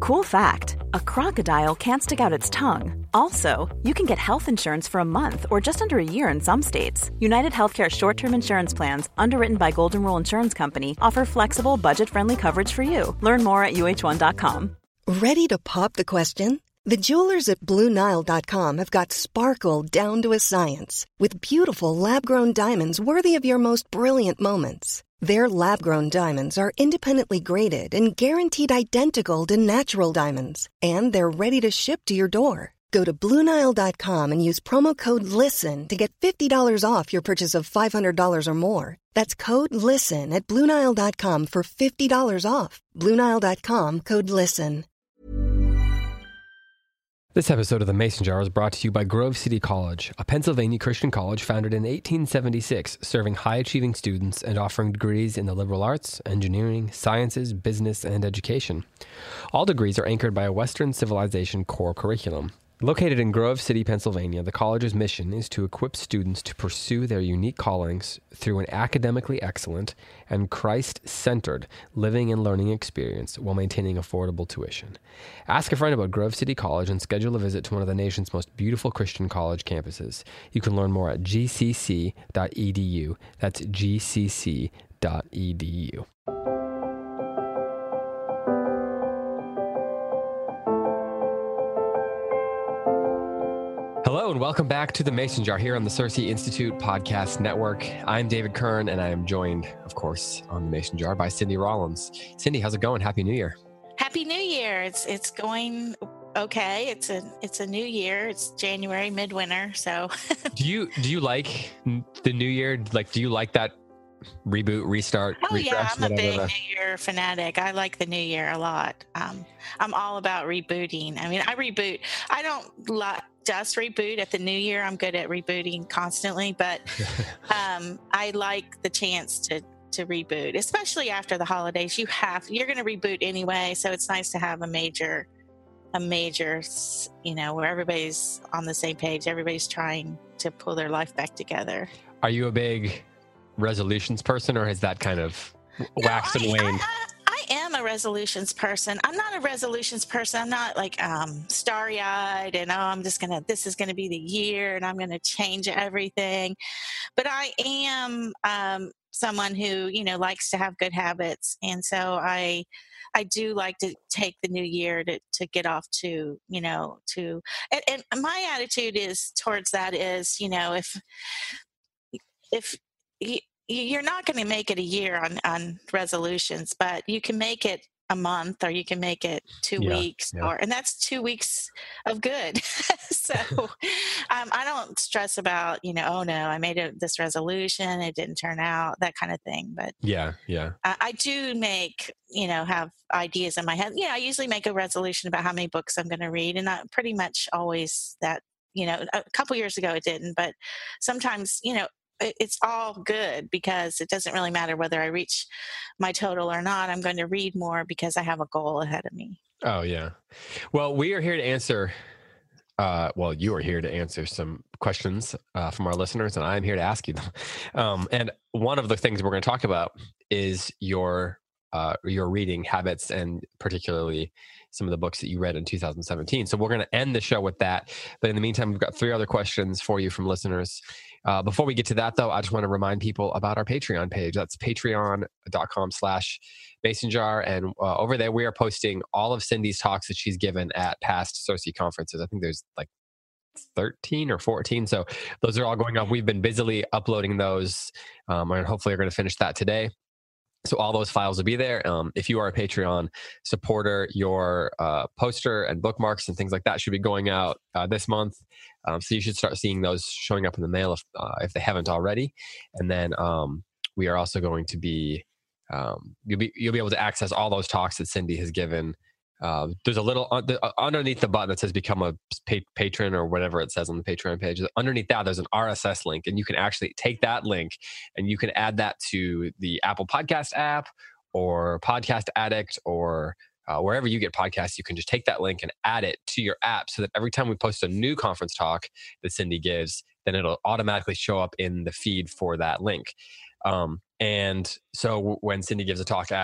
Cool fact, a crocodile can't stick out its tongue. Also, you can get health insurance for a month or just under a year in some states. United Healthcare short-term insurance plans, underwritten by Golden Rule Insurance Company, offer flexible, budget-friendly coverage for you. Learn more at uh1.com. Ready to pop the question? The jewelers at BlueNile.com have got sparkle down to a science with beautiful lab-grown diamonds worthy of your most brilliant moments. Their lab-grown diamonds are independently graded and guaranteed identical to natural diamonds, and they're ready to ship to your door. Go to BlueNile.com and use promo code LISTEN to get $50 off your purchase of $500 or more. That's code LISTEN at BlueNile.com for $50 off. BlueNile.com, code LISTEN. This episode of The Mason Jar is brought to you by Grove City College, a Pennsylvania Christian college founded in 1876, serving high-achieving students and offering degrees in the liberal arts, engineering, sciences, business, and education. All degrees are anchored by a Western civilization core curriculum. Located in Grove City, Pennsylvania, the college's mission is to equip students to pursue their unique callings through an academically excellent and Christ-centered living and learning experience while maintaining affordable tuition. Ask a friend about Grove City College and schedule a visit to one of the nation's most beautiful Christian college campuses. You can learn more at gcc.edu. That's gcc.edu. Hello and welcome back to The Mason Jar here on the CiRCE Institute Podcast Network. I'm David Kern and I am joined, of course, on The Mason Jar by Cindy Rollins. Cindy, how's it going? Happy New Year. Happy New Year. It's going okay. It's a new year. It's January, midwinter. So do you like the new year? Like, do you like that reboot, restart, refresh? Yeah, I'm a big New Year fanatic. I like the New Year a lot. I'm all about rebooting. I mean, I reboot. I don't just reboot at the New Year. I'm good at rebooting constantly, but I like the chance to reboot, especially after the holidays. You're going to reboot anyway, so it's nice to have a major, where everybody's on the same page. Everybody's trying to pull their life back together. Are you a big resolutions person, or has that kind of waxed and waned? I am a resolutions person. I'm not a resolutions person. I'm not like starry-eyed and this is gonna be the year and I'm gonna change everything. But I am someone who likes to have good habits, and so I do like to take the new year to get off to and my attitude is towards that is if you're not going to make it a year on resolutions, but you can make it a month, or you can make it 2 weeks, and that's 2 weeks of good. So I don't stress about, oh no, I made this resolution, it didn't turn out, that kind of thing. But I do make, have ideas in my head. I usually make a resolution about how many books I'm going to read, and not pretty much always that, a couple years ago it didn't, but sometimes, it's all good because it doesn't really matter whether I reach my total or not. I'm going to read more because I have a goal ahead of me. Oh, yeah. Well, we are here to answer, you are here to answer some questions from our listeners, and I'm here to ask you them. And one of the things we're going to talk about is your reading habits, and particularly some of the books that you read in 2017. So we're going to end the show with that. But in the meantime, we've got 3 other questions for you from listeners. Before we get to that, though, I just want to remind people about our Patreon page. That's patreon.com/masonjar. And over there, we are posting all of Cindy's talks that she's given at past CiRCE conferences. I think there's like 13 or 14. So those are all going up. We've been busily uploading those, and hopefully we're going to finish that today. So all those files will be there. If you are a Patreon supporter, your poster and bookmarks and things like that should be going out this month. So you should start seeing those showing up in the mail if they haven't already. And then we are also going to be you'll be able to access all those talks that Cindy has given. There's a little underneath the button that says become a patron, or whatever it says on the Patreon page. Underneath that, there's an RSS link, and you can actually take that link and you can add that to the Apple Podcast app or Podcast Addict, or wherever you get podcasts. You can just take that link and add it to your app, so that every time we post a new conference talk that Cindy gives, then it'll automatically show up in the feed for that link. And so when Cindy gives a talk at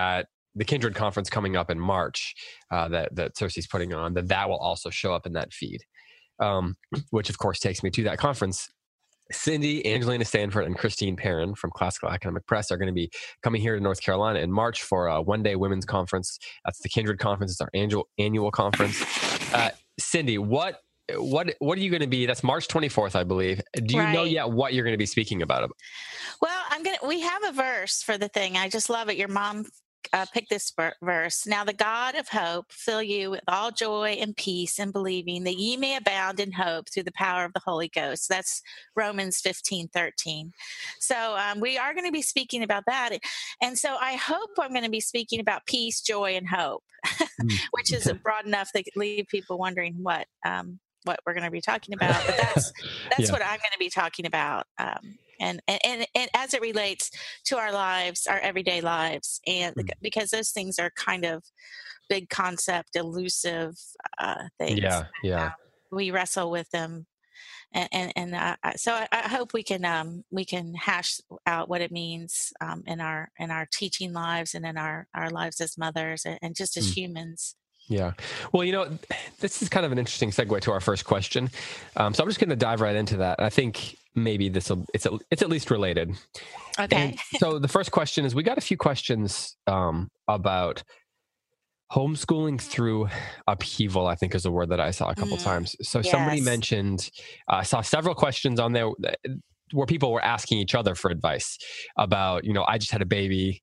the Kindred conference coming up in March that Cersei's putting on, that will also show up in that feed, which of course takes me to that conference. Cindy, Angelina Stanford, and Christine Perrin from Classical Academic Press are going to be coming here to North Carolina in March for a one-day women's conference. That's the Kindred conference. It's our annual conference. Cindy, what are you going to be? That's March 24th, I believe. Do you know yet what you're going to be speaking about? Well, we have a verse for the thing. I just love it. Your mom picked this verse. Now the God of hope fill you with all joy and peace in believing, that ye may abound in hope through the power of the Holy Ghost. That's Romans 15:13. So we are going to be speaking about that. And so I hope I'm going to be speaking about peace, joy, and hope, which is broad enough to leave people wondering what we're going to be talking about. But that's what I'm going to be talking about. And as it relates to our lives, our everyday lives, and because those things are kind of big concept, elusive things. Yeah. We wrestle with them, and so I hope we can hash out what it means in our teaching lives and in our lives as mothers and just as humans. Yeah. Well, this is kind of an interesting segue to our first question. So I'm just going to dive right into that. I think maybe it's at least related. Okay. And so the first question is, we got a few questions about homeschooling through upheaval, I think is a word that I saw a couple times. So somebody mentioned, I saw several questions on there where people were asking each other for advice about, I just had a baby,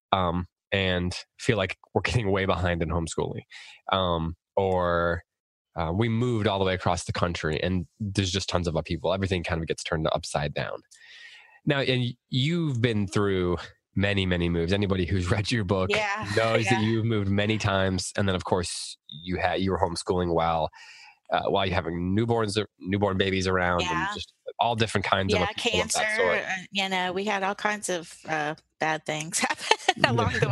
and feel like we're getting way behind in homeschooling. Or we moved all the way across the country and there's just tons of upheaval. Everything kind of gets turned upside down. Now, and you've been through many, many moves. Anybody who's read your book knows that you've moved many times. And then, of course, you were homeschooling while you're having newborn babies around and just all different kinds of cancer. Of that sort. We had all kinds of bad things happen along the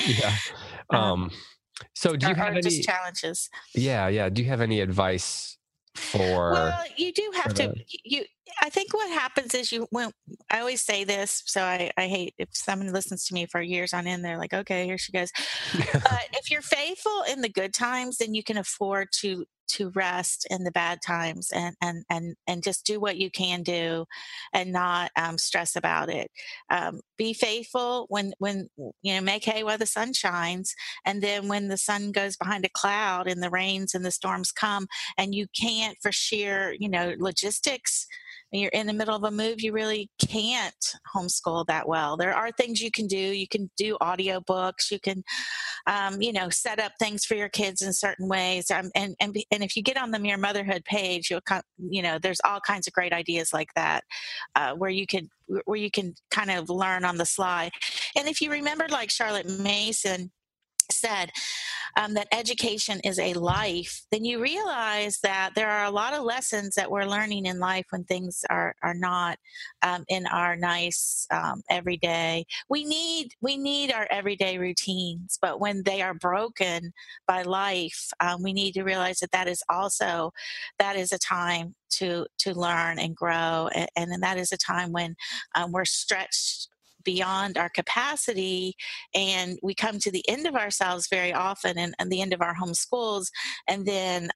way. So do you have any just challenges? Yeah. Do you have any advice for? Well, you do have to. I think what happens is I always say this, so I hate if someone listens to me for years on end, they're like, okay, here she goes. But if you're faithful in the good times, then you can afford to rest in the bad times and just do what you can do and not stress about it. Be faithful when make hay while the sun shines, and then when the sun goes behind a cloud and the rains and the storms come and you can't, for sheer logistics, when you're in the middle of a move, you really can't homeschool that well. There are things you can do. You can do audiobooks. You can, set up things for your kids in certain ways. And if you get on the Mere Motherhood page, there's all kinds of great ideas like that, where you can kind of learn on the fly. And if you remember, like Charlotte Mason said, that education is a life, then you realize that there are a lot of lessons that we're learning in life when things are not in our nice everyday. We need our everyday routines, but when they are broken by life, we need to realize that is a time to learn and grow, and that is a time when we're stretched beyond our capacity, and we come to the end of ourselves very often, and the end of our home schools, and then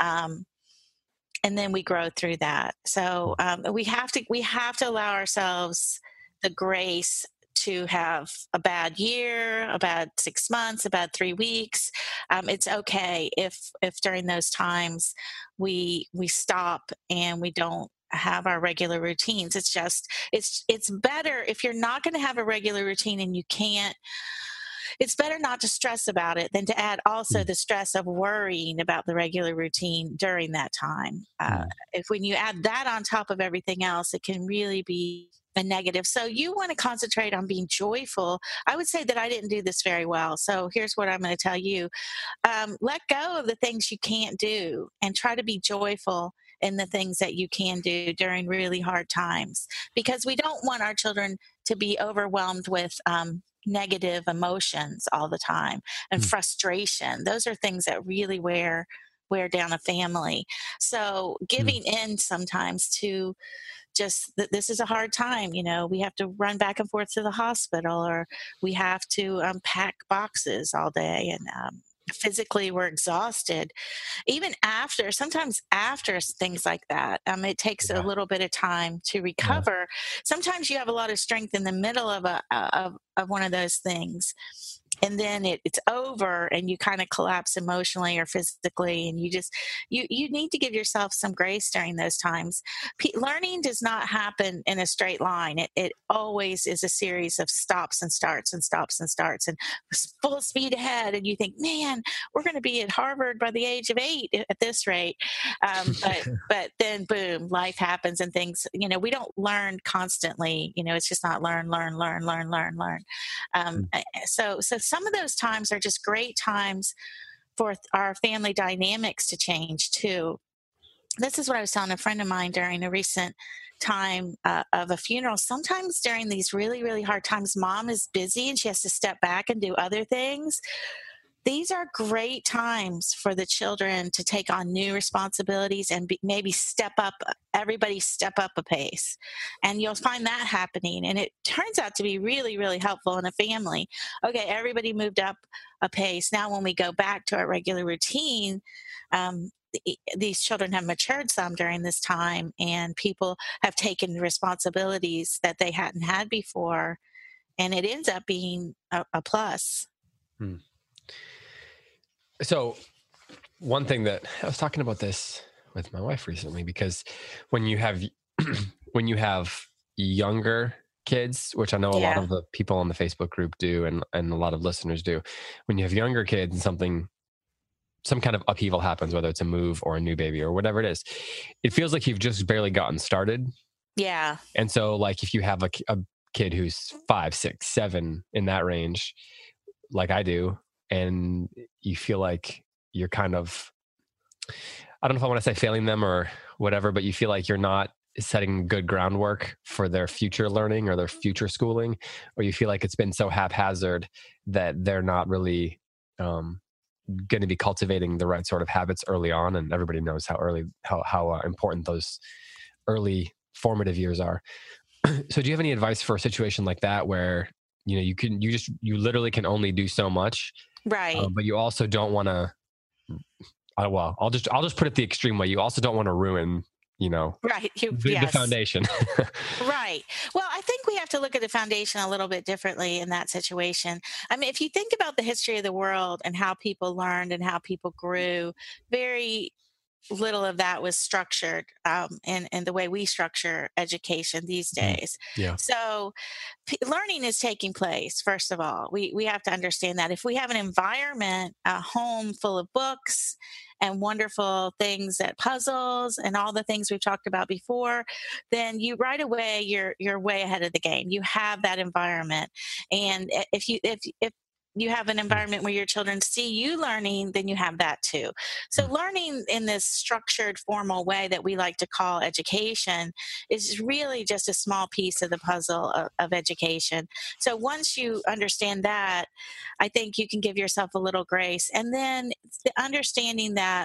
we grow through that. So we have to allow ourselves the grace to have a bad year, a bad 6 months, a bad 3 weeks. It's okay if during those times we stop and we don't have our regular routines. It's just, it's better if you're not going to have a regular routine and you can't, it's better not to stress about it than to add also the stress of worrying about the regular routine during that time. If when you add that on top of everything else, it can really be a negative. So you want to concentrate on being joyful. I would say that I didn't do this very well. So here's what I'm going to tell you. Let go of the things you can't do and try to be joyful in the things that you can do during really hard times, because we don't want our children to be overwhelmed with negative emotions all the time and frustration. Those are things that really wear down a family. So giving in sometimes to just this is a hard time. We have to run back and forth to the hospital, or we have to pack boxes all day, and physically we're exhausted. Even sometimes after things like that, it takes a little bit of time to recover. Sometimes you have a lot of strength in the middle of of one of those things, and then it's over and you kind of collapse emotionally or physically, and you need to give yourself some grace during those times. Learning does not happen in a straight line. It always is a series of stops and starts and stops and starts and full speed ahead, and you think, man, we're going to be at Harvard by the age of 8 at this rate. But then boom, life happens and things, we don't learn constantly. It's just not learn. So some of those times are just great times for our family dynamics to change too. This is what I was telling a friend of mine during a recent time of a funeral. Sometimes during these really, really hard times, mom is busy and she has to step back and do other things. These are great times for the children to take on new responsibilities and maybe everybody step up a pace. And you'll find that happening. And it turns out to be really, really helpful in a family. Okay, everybody moved up a pace. Now when we go back to our regular routine, these children have matured some during this time, and people have taken responsibilities that they hadn't had before. And it ends up being a plus. So one thing that I was talking about this with my wife recently, because when you have younger kids, which I know a lot of the people on the Facebook group do, and a lot of listeners do, when you have younger kids and some kind of upheaval happens, whether it's a move or a new baby or whatever it is, it feels like you've just barely gotten started. Yeah. And so like if you have a kid who's 5, 6, 7 in that range, like I do, and you feel like you're kind of, I don't know if I want to say failing them or whatever, but you feel like you're not setting good groundwork for their future learning or their future schooling, or you feel like it's been so haphazard that they're not really going to be cultivating the right sort of habits early on. And everybody knows how important those early formative years are. So do you have any advice for a situation like that where, you literally can only do so much, right? But you also don't want to, I'll just put it the extreme way. You also don't want to ruin, right. The foundation. Right. Well, I think we have to look at the foundation a little bit differently in that situation. I mean, if you think about the history of the world and how people learned and how people grew, very little of that was structured in the way we structure education these days. Yeah. So learning is taking place. First of all, we have to understand that if we have an environment, a home full of books and wonderful things, that puzzles and all the things we've talked about before, then you right away you're way ahead of the game. You have that environment, and if you have an environment where your children see you learning, then you have that too. So learning in this structured, formal way that we like to call education is really just a small piece of the puzzle of education. So once you understand that, I think you can give yourself a little grace. And then the understanding that,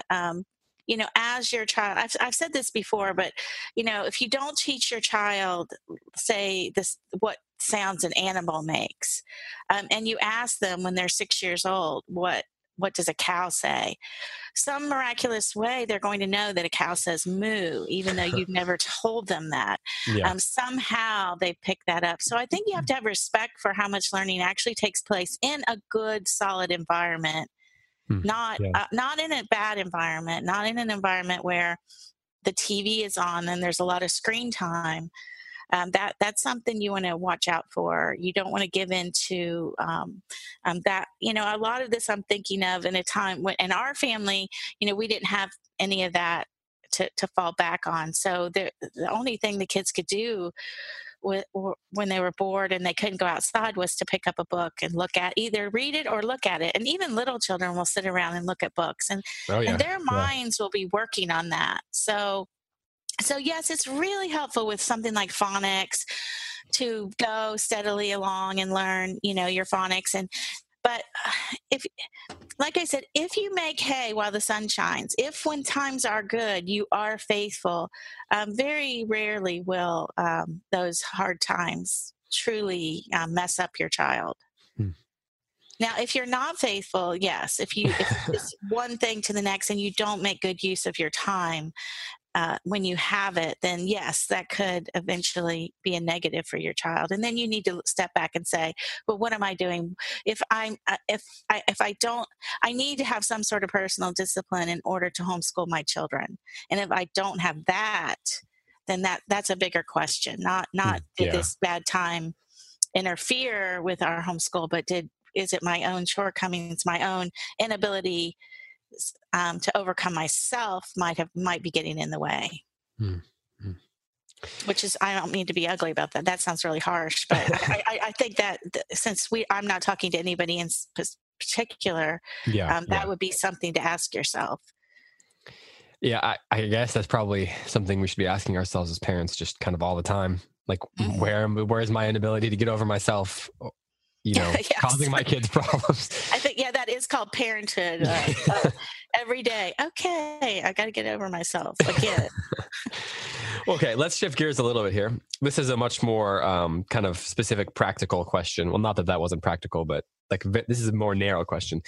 as your child, I've said this before, but, if you don't teach your child, say this, what sounds an animal makes, and you ask them when they're 6 years old, what does a cow say? Some miraculous way, they're going to know that a cow says moo, even though you've never told them that. Yeah. Somehow they pick that up. So I think you have to have respect for how much learning actually takes place in a good, solid environment. Not in a bad environment, not in an environment where the TV is on and there's a lot of screen time. That's something you want to watch out for. You don't want to give in to that. A lot of this I'm thinking of in a time when in our family, we didn't have any of that to fall back on. So the only thing the kids could do when they were bored and they couldn't go outside was to pick up a book and either read it or look at it. And even little children will sit around and look at books, and their minds will be working on that. So yes, it's really helpful with something like phonics to go steadily along and learn, your phonics. But if, like I said, if you make hay while the sun shines, if when times are good, you are faithful, very rarely will those hard times truly mess up your child. Hmm. Now, if you're not faithful, yes, if it's one thing to the next and you don't make good use of your time, when you have it, then yes, that could eventually be a negative for your child. And then you need to step back and say, well, what am I doing? If I don't, I need to have some sort of personal discipline in order to homeschool my children. And if I don't have that, then that's a bigger question. Not did this bad time interfere with our homeschool, but is it my own shortcomings, my own inability to overcome myself might be getting in the way. Mm-hmm. Which is, I don't mean to be ugly about that. That sounds really harsh, but I think that since I'm not talking to anybody in particular, that would be something to ask yourself. Yeah, I guess that's probably something we should be asking ourselves as parents, just kind of all the time. Like, where's my inability to get over myself? Yes. Causing my kids problems. I think, that is called parenthood. Every day. Okay, I got to get over myself. I get it. Okay, let's shift gears a little bit here. This is a much more kind of specific practical question. Well, not that wasn't practical, but like this is a more narrow question.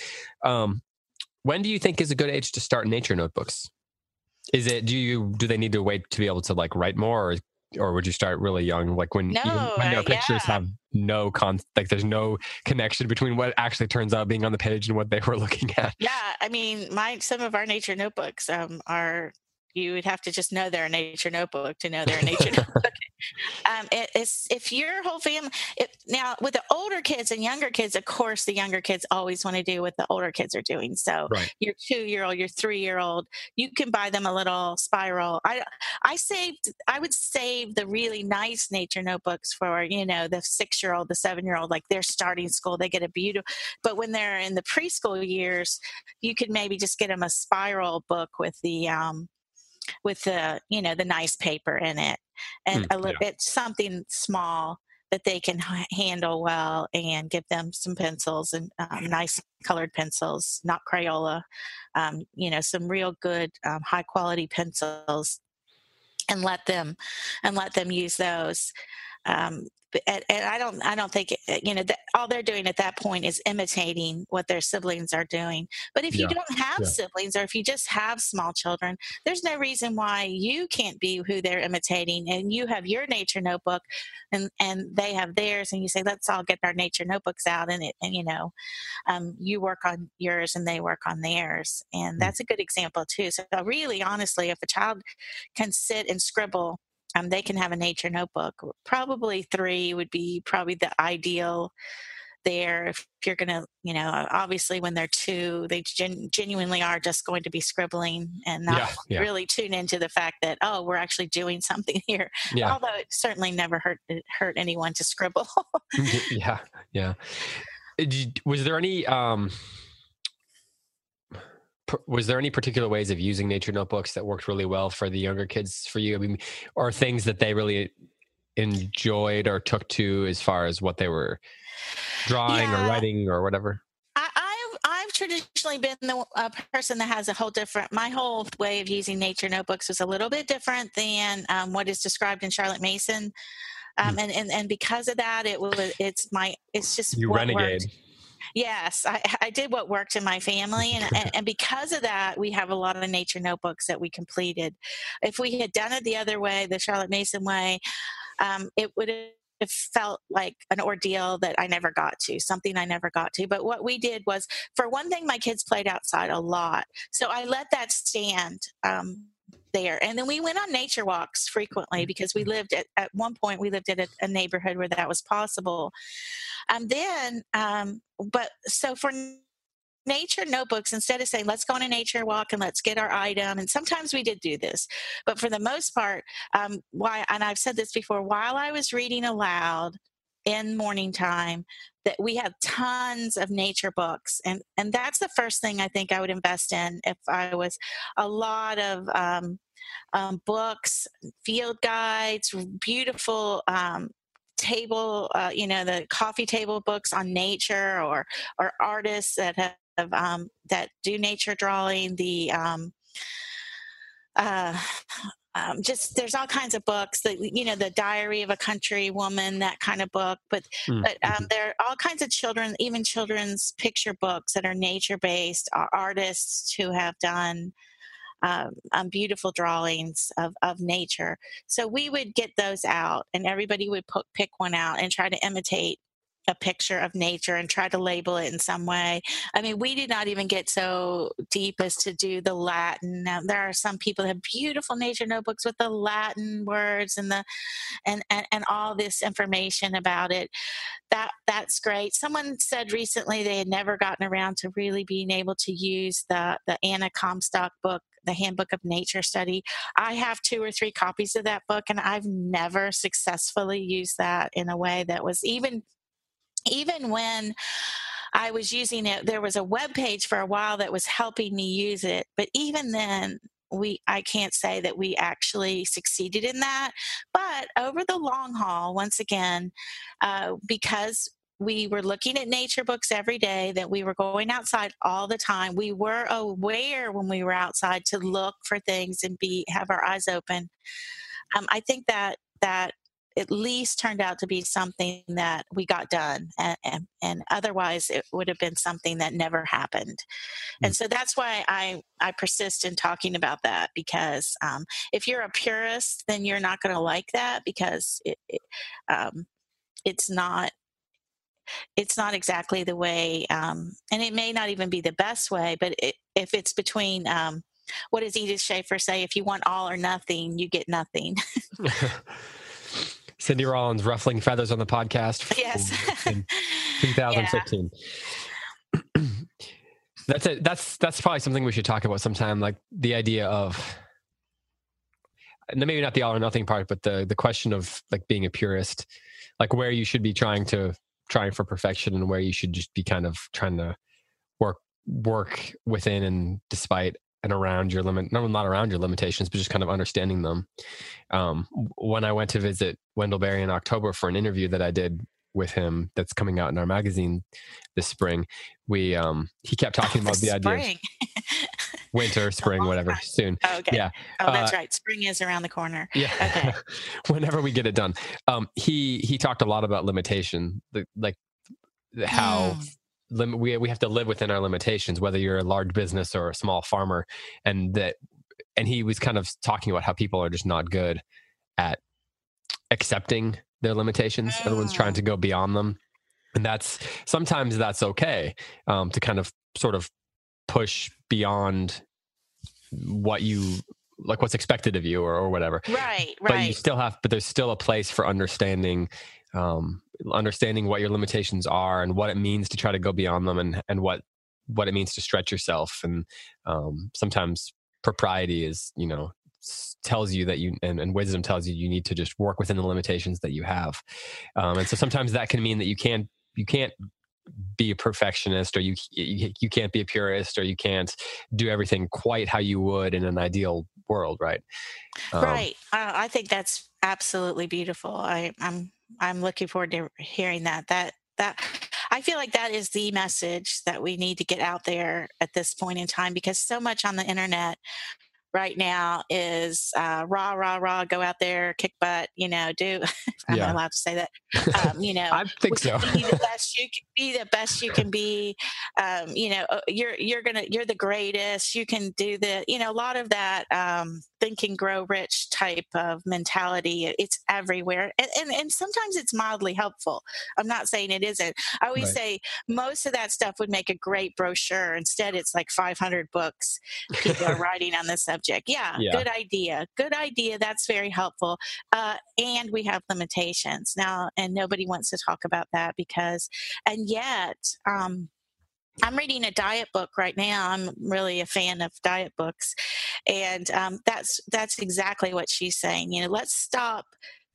When do you think is a good age to start nature notebooks? Is it, do they need to wait to be able to like write more, or would you start really young, like when their pictures have like there's no connection between what actually turns out being on the page and what they were looking at? Yeah, I mean, some of our nature notebooks are, you would have to just know they're a nature notebook to know they're a nature notebook. It's if your whole family. Now, with the older kids and younger kids, of course, the younger kids always want to do what the older kids are doing. So your 2-year-old, your 3-year-old, you can buy them a little spiral. I would save the really nice nature notebooks for the 6-year-old, the 7-year-old, like they're starting school, they get a beautiful. But when they're in the preschool years, you could maybe just get them a spiral book with the the nice paper in it, and a little bit something small that they can handle well, and give them some pencils and nice colored pencils, not Crayola, some real good high quality pencils, and let them use those. And I don't think that all they're doing at that point is imitating what their siblings are doing. But if you don't have siblings, or if you just have small children, there's no reason why you can't be who they're imitating. And you have your nature notebook, and they have theirs, and you say, let's all get our nature notebooks out, and you work on yours and they work on theirs, and that's a good example too. So really, honestly, if a child can sit and scribble, they can have a nature notebook. Probably 3 would be probably the ideal there. If you're going to, obviously when they're 2, they genuinely are just going to be scribbling and not really tune into the fact that, oh, we're actually doing something here. Yeah. Although it certainly never hurt anyone to scribble. Yeah. Was there any... was there any particular ways of using nature notebooks that worked really well for the younger kids for you? I mean, or things that they really enjoyed or took to as far as what they were drawing or writing or whatever? I've traditionally been the person that has my whole way of using nature notebooks was a little bit different than what is described in Charlotte Mason. And because of that, it's just you renegade. Worked. Yes, I did what worked in my family, and because of that, we have a lot of nature notebooks that we completed. If we had done it the other way, the Charlotte Mason way, it would have felt like an ordeal that I never got to, something I never got to. But what we did was, for one thing, my kids played outside a lot, so I let that stand there. And then we went on nature walks frequently, because we lived at one point, we lived at a neighborhood where that was possible. But so for nature notebooks, instead of saying, let's go on a nature walk and let's get our item, and sometimes we did do this, but for the most part, and I've said this before, while I was reading aloud in morning time, that we have tons of nature books, and that's the first thing I think I would invest in if I was a lot of books, field guides, beautiful table, the coffee table books on nature, or artists that have that do nature drawing. Just there's all kinds of books that the Diary of a Country Woman, that kind of book. But there are all kinds of even children's picture books that are nature based. Artists who have done beautiful drawings of nature. So we would get those out, and everybody would pick one out and try to imitate a picture of nature and try to label it in some way. I mean, we did not even get so deep as to do the Latin. Now, there are some people that have beautiful nature notebooks with the Latin words and and all this information about it. That's great. Someone said recently they had never gotten around to really being able to use the Anna Comstock book, The Handbook of Nature Study. I have 2 or 3 copies of that book, and I've never successfully used that in a way that was even when I was using it. There was a web page for a while that was helping me use it, but even then, I can't say that we actually succeeded in that. But over the long haul, once again, because we were looking at nature books every day, that we were going outside all the time, we were aware when we were outside to look for things and have our eyes open. I think that at least turned out to be something that we got done, and otherwise it would have been something that never happened. And so that's why I persist in talking about that, because if you're a purist, then you're not going to like that, because it's not exactly the way, and it may not even be the best way, but if it's between, what does Edith Schaefer say? If you want all or nothing, you get nothing. Cindy Rollins, Ruffling Feathers on the podcast. Yes. In 2015. Yeah. That's it. That's probably something we should talk about sometime, like the idea of, maybe not the all or nothing part, but the question of like being a purist, like where you should be trying for perfection and where you should just be kind of trying to work within and despite and around your not around your limitations, but just kind of understanding them. When I went to visit Wendell Berry in October for an interview that I did with him, that's coming out in our magazine this spring, he kept talking about the idea of winter, spring, whatever, soon. Oh, okay. Yeah. Oh, that's right. Spring is around the corner. Yeah. Okay. Whenever we get it done. He talked a lot about limitation, how we have to live within our limitations, whether you're a large business or a small farmer, and he was kind of talking about how people are just not good at accepting their limitations. Everyone's trying to go beyond them, and sometimes that's okay, to kind of sort of push beyond what's expected of you or whatever. Right. But you still but there's still a place for understanding what your limitations are and what it means to try to go beyond them, and what it means to stretch yourself. And sometimes propriety is, tells you that and wisdom tells you need to just work within the limitations that you have. And so sometimes that can mean that you can't be a perfectionist, or you can't be a purist, or you can't do everything quite how you would in an ideal world. Right. Right. I think that's absolutely beautiful. I'm looking forward to hearing that I feel like that is the message that we need to get out there at this point in time, because so much on the internet right now is rah, go out there, kick butt, do, I'm not allowed to say that, I think so. Be the best you can be. You're the greatest. You can do a lot of that think and grow rich type of mentality. It's everywhere. And sometimes it's mildly helpful. I'm not saying it isn't. I always say most of that stuff would make a great brochure. Instead, it's like 500 books people are writing on this subject. Yeah. Good idea. That's very helpful. And we have limitations now, and nobody wants to talk about that and yet, I'm reading a diet book right now. I'm really a fan of diet books. And that's exactly what she's saying. Let's stop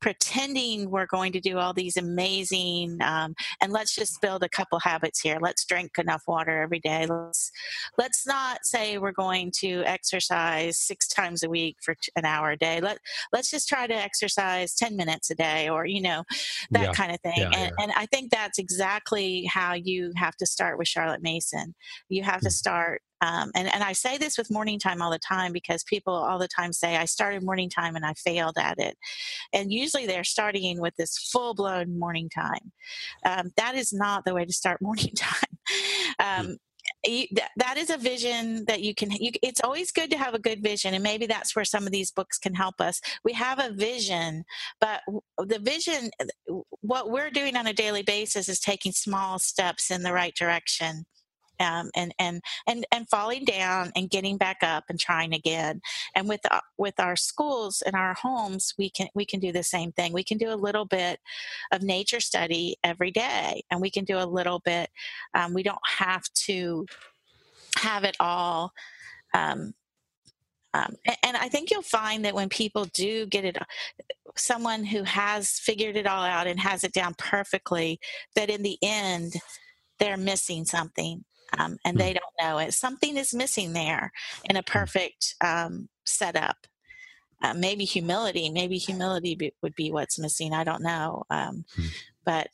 pretending we're going to do all these amazing, and let's just build a couple habits here. Let's drink enough water every day. Let's not say we're going to exercise 6 times a week for an hour a day. Let's just try to exercise 10 minutes a day, or, that kind of thing. And I think that's exactly how you have to start with Charlotte Mason. You have to start. And I say this with morning time all the time, because people all the time say, I started morning time and I failed at it. And usually they're starting with this full-blown morning time. That is not the way to start morning time. That is a vision that it's always good to have a good vision. And maybe that's where some of these books can help us. We have a vision, but the vision, what we're doing on a daily basis is taking small steps in the right direction. And falling down and getting back up and trying again. And with our schools and our homes, we can do the same thing. We can do a little bit of nature study every day, and we can do a little bit. We don't have to have it all. And I think you'll find that when people do get it, someone who has figured it all out and has it down perfectly, that in the end, they're missing something. And they don't know it. Something is missing there in a perfect setup. Maybe humility. Maybe humility would be what's missing. I don't know. But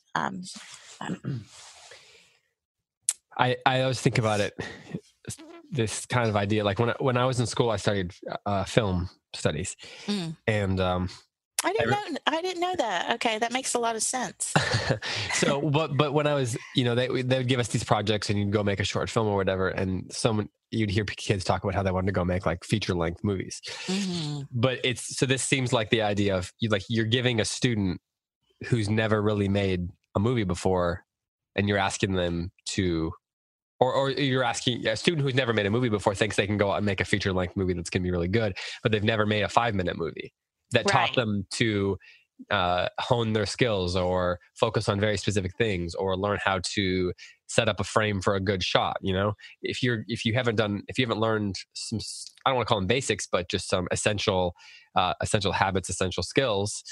I always think about it, this kind of idea. Like when I was in school, I studied film studies, and I didn't know that. Okay, that makes a lot of sense. So, but when I was, they would give us these projects, and you'd go make a short film or whatever, and you'd hear kids talk about how they wanted to go make like feature length movies. Mm-hmm. But this seems like the idea of you're giving a student who's never really made a movie before, and you're asking them to, or you're asking a student who's never made a movie before thinks they can go out and make a feature length movie that's going to be really good, but they've never made a 5-minute movie that taught them to hone their skills or focus on very specific things or learn how to set up a frame for a good shot. If you haven't learned some, I don't want to call them basics, but just some essential habits, essential skills,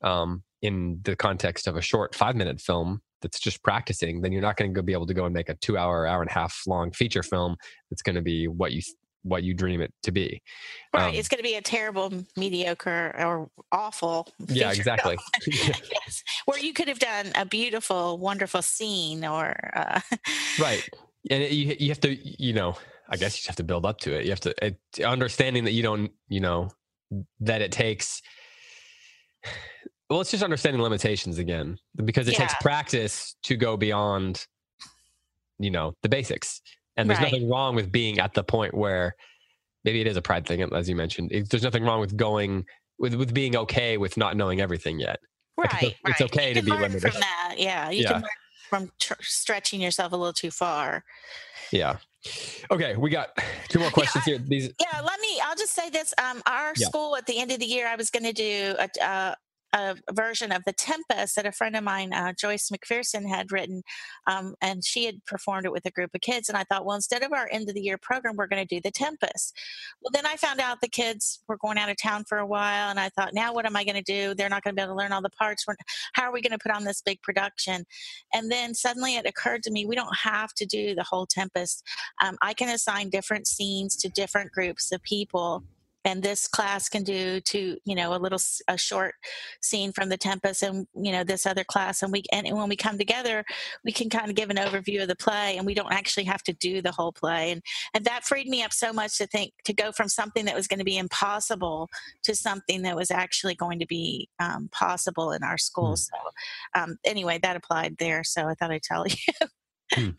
in the context of a short 5-minute film that's just practicing, then you're not going to be able to go and make a 2-hour, hour and a half long feature film that's going to be what you dream it to be. Right. It's going to be a terrible, mediocre, or awful. Yeah, exactly. Yes. Where you could have done a beautiful, wonderful scene or. Right. And you have to, I guess you just have to build up to it. You have to, understanding that you don't, that it takes, well, it's just understanding limitations again, because it takes practice to go beyond, the basics. And there's nothing wrong with being at the point where maybe it is a pride thing, as you mentioned. There's nothing wrong with going with being okay with not knowing everything yet. Right. It's okay to be limited. From that, you can learn from stretching yourself a little too far. Yeah. Okay, we got 2 more questions here. I'll just say this. Our school at the end of the year, I was going to do a version of The Tempest that a friend of mine, Joyce McPherson, had written, and she had performed it with a group of kids. And I thought, well, instead of our end of the year program, we're going to do The Tempest. Well, then I found out the kids were going out of town for a while, and I thought, now what am I going to do? They're not going to be able to learn all the parts. How are we going to put on this big production? And then suddenly it occurred to me, we don't have to do the whole Tempest. I can assign different scenes to different groups of people. And this class can do a short scene from The Tempest, and this other class, and when we come together, we can kind of give an overview of the play, and we don't actually have to do the whole play, and that freed me up so much to go from something that was going to be impossible to something that was actually going to be possible in our school. So anyway, that applied there. So I thought I'd tell you.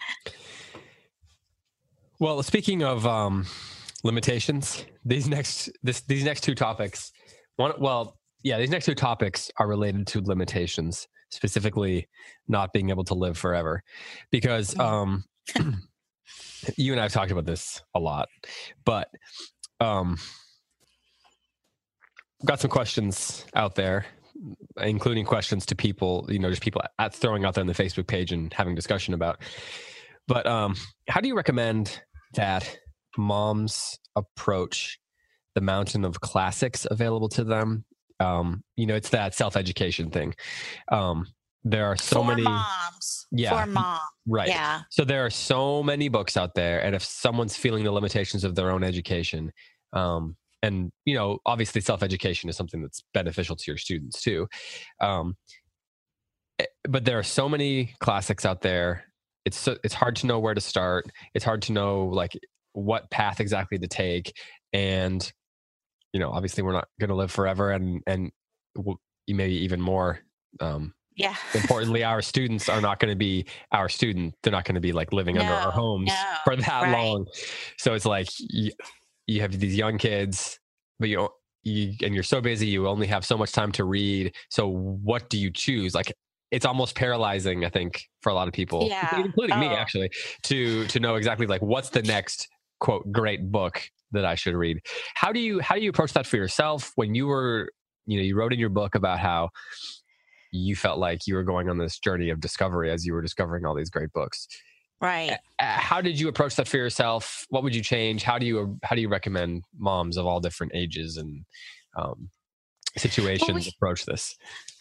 Well, speaking of limitations, these next 2 topics, these next 2 topics are related to limitations, specifically not being able to live forever, because you and I have talked about this a lot, but got some questions out there, including questions to people, just people throwing out there on the Facebook page and having discussion about. But how do you recommend that moms approach the mountain of classics available to them It's that self-education thing. There are so many moms. Yeah. For mom. Right. Yeah. So there are so many books out there, and if someone's feeling the limitations of their own education, and obviously self-education is something that's beneficial to your students too. But there are so many classics out there. It's hard to know where to start. It's hard to know like what path exactly to take. And, obviously we're not going to live forever, and maybe even more, importantly, our students are not going to be our student. They're not going to be like living under our homes for that long. So it's like you have these young kids, but you're so busy, you only have so much time to read. So what do you choose? Like, it's almost paralyzing, I think, for a lot of people, including me actually, to know exactly like what's the next quote great book that I should read. How do you approach that for yourself when you were, you wrote in your book about how you felt like you were going on this journey of discovery as you were discovering all these great books. Right. How did you approach that for yourself? What would you change? How do you recommend moms of all different ages and situations approach this?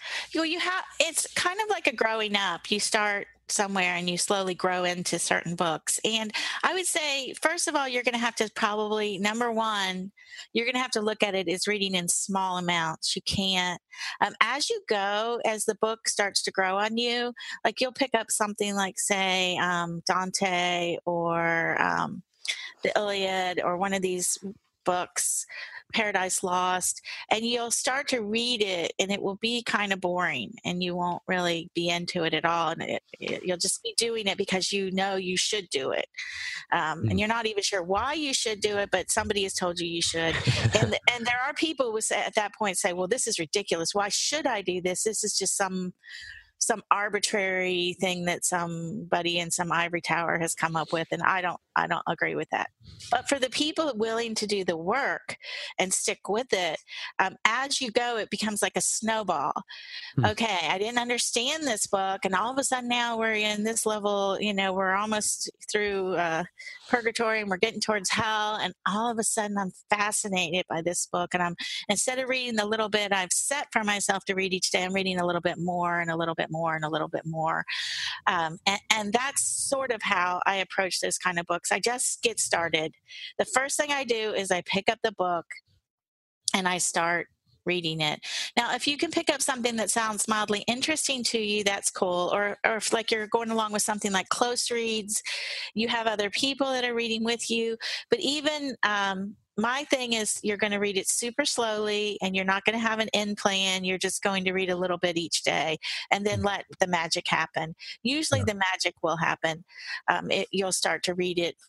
It's kind of like a growing up. You start somewhere and you slowly grow into certain books. And I would say, first of all, you're going to have to probably, number one, you're going to have to look at it as reading in small amounts. You can't, as you go, as the book starts to grow on you, like you'll pick up something like, say, Dante or the Iliad or one of these books, Paradise Lost, and you'll start to read it and it will be kind of boring and you won't really be into it at all. And you'll just be doing it because you should do it. And you're not even sure why you should do it, but somebody has told you should. And there are people who at that point say, well, this is ridiculous. Why should I do this? This is just some arbitrary thing that somebody in some ivory tower has come up with, and I don't agree with that. But for the people willing to do the work and stick with it, as you go, it becomes like a snowball. Okay, I didn't understand this book, and all of a sudden now we're in this level. We're almost through purgatory, and we're getting towards hell, and all of a sudden I'm fascinated by this book, and instead of reading the little bit I've set for myself to read each day, I'm reading a little bit more and a little bit more and a little bit more. And that's sort of how I approach those kind of books. I just get started. The first thing I do is I pick up the book and I start reading it. Now, if you can pick up something that sounds mildly interesting to you, that's cool. Or if like you're going along with something like close reads, you have other people that are reading with you. But even my thing is you're going to read it super slowly and you're not going to have an end plan. You're just going to read a little bit each day and then let the magic happen. Usually the magic will happen. You'll start to read it